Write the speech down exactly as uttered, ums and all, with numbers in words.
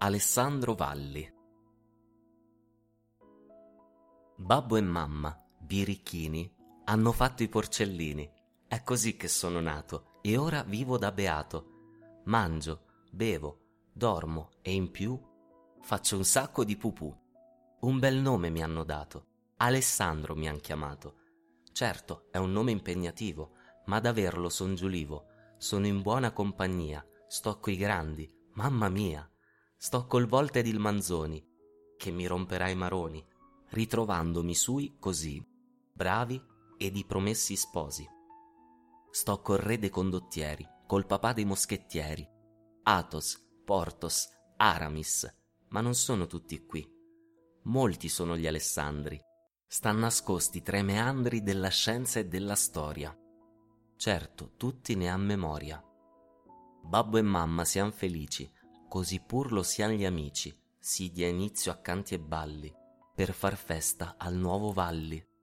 Alessandro Valli. Babbo e mamma, birichini, hanno fatto i porcellini. È così che sono nato e ora vivo da beato. Mangio, bevo, dormo e in più faccio un sacco di pupù. Un bel nome mi hanno dato, Alessandro mi han chiamato. Certo, è un nome impegnativo, ma ad averlo son giulivo. Sono in buona compagnia, sto coi grandi, mamma mia. Sto col Volta ed il Manzoni, che mi romperà i maroni, ritrovandomi sui così, bravi ed i promessi sposi. Sto col re dei condottieri, col papà dei moschettieri, Athos, Porthos, Aramis, ma non sono tutti qui. Molti sono gli Alessandri, stan nascosti tra i meandri della scienza e della storia. Certo, tutti ne han memoria. Babbo e mamma sian felici, così pur lo sian gli amici, si dia inizio a canti e balli, per far festa al nuovo Valli.